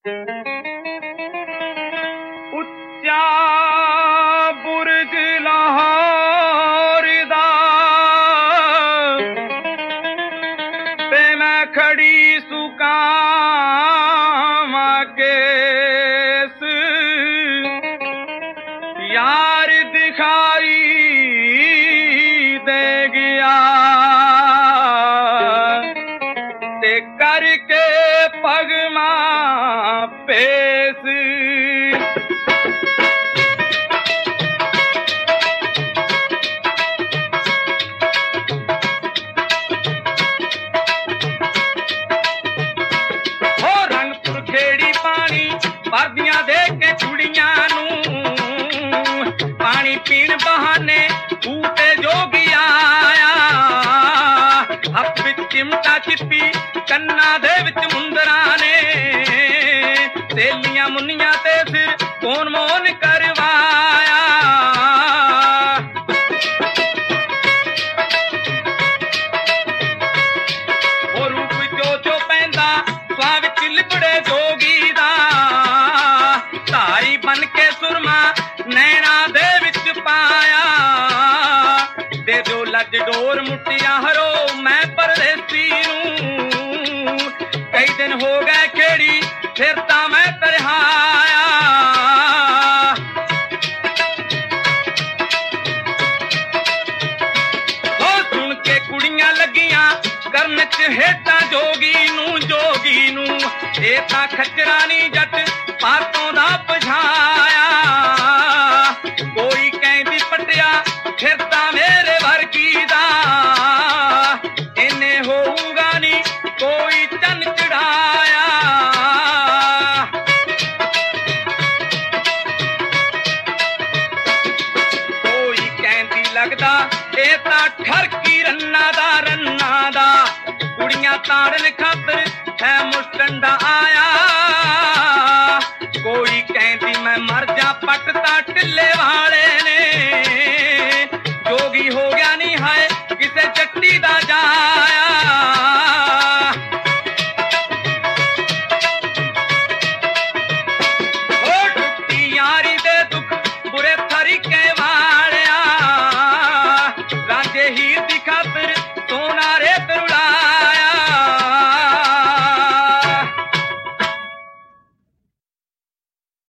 ਉੱਚਾ ਬੁਰਜ ਲਾਹੌਰ ਦਾ ਤੇ ਮੈਂ ਖੜੀ ਸੁਕਾਵਾਂ ਕੇਸ ਯਾਰ ਦਿਖਾਈ ਦੇ ਗਿਆ ਤੇ ਕਰਕੇ ਪਗਮਾ ਪੇਸ ਵਰਦੀਆਂ ਦੇ ਕੇ ਕੁੜੀਆਂ ਨੂੰ ਪਾਣੀ ਪੀਣ ਬਹਾਨੇ ਬੂਟੇ ਜੋਗੀ ਆਇਆ ਹੱਥ ਵਿੱਚ ਚਿਮਟਾ ਚਿੱਪੀ ਕੰਨਾਂ ਦੇ ਵਿੱਚ ਮੁੰਦਰਾਂ ਨੇ ਸੇਲੀਆਂ ਮੁੰਨੀਆਂ ਤੇ ਸਿਰ ਕੌਣ ਮੋਨ ਕਰਵਾਇਆ ਉਹ ਰੂਪ ਚੋ ਪੈਂਦਾ ਸਵਾ ਵਿੱਚ ਲਿਬੜੇ ਜੋਗੀ ਧਾਰੀ ਬਨ ਕੇ ਸੁਰਮਾ ਨੈਣਾ ਦੇ ਵਿੱਚ ਪਾਇਆ ਦੇ ਦਿਓ ਲੱਜ ਡੋਰ ਮੁੱਟੀਆਂ ਹਰੋ ਮੈਂ ਪਰਦੇਸੀ ਨੂੰ ਕਈ ਦਿਨ ਹੋ ਗਏ ਖੇੜੀ ਫਿਰ ਤਾਂ ਮੈਂ ਤਰਹਾਇਆ ਉਹ ਸੁਣ ਕੇ ਕੁੜੀਆਂ ਲੱਗੀਆਂ ਕਰਨ ਚ ਹੇਠਾਂ ਜੋਗੀ ਨੂੰ ਇਹ ਤਾਂ ਖੱਚਰਾ ਨੀ ਜੱਟ ਪਾਤੋਂ ਦਾ ਪਛਾਇਆ ਕੋਈ ਕਹਿੰਦੀ ਪਟਿਆ ਫਿਰਦਾ ਮੇਰੇ ਵਰਗੀ ਦਾ ਇਹਨੇ ਹੋਊਗਾ ਨੀ ਕੋਈ ਚੰਨ ਚੜਾਇਆ ਕੋਈ ਕਹਿੰਦੀ ਲੱਗਦਾ ਇਹ ਤਾਂ ਠਰਕੀ ਰੰਨਾ ਦਾ ਕੁੜੀਆਂ ਤਾੜਨ ਖਾਤਰ ਹੈ ਮੁਸਟੰਡਾ ਆਇਆ